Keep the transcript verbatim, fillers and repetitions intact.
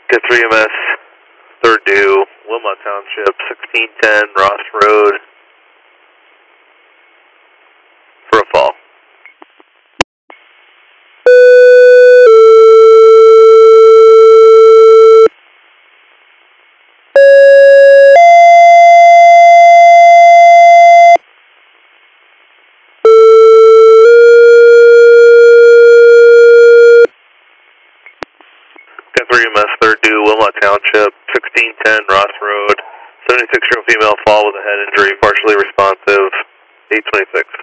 Get three M S, third due, Wilmot Township, sixteen ten Ross Road, for a fall. Get three M S, third due, Wilmot Township, sixteen ten Ross Road, seventy-six year old female fall with a head injury, partially responsive, eight twenty-six.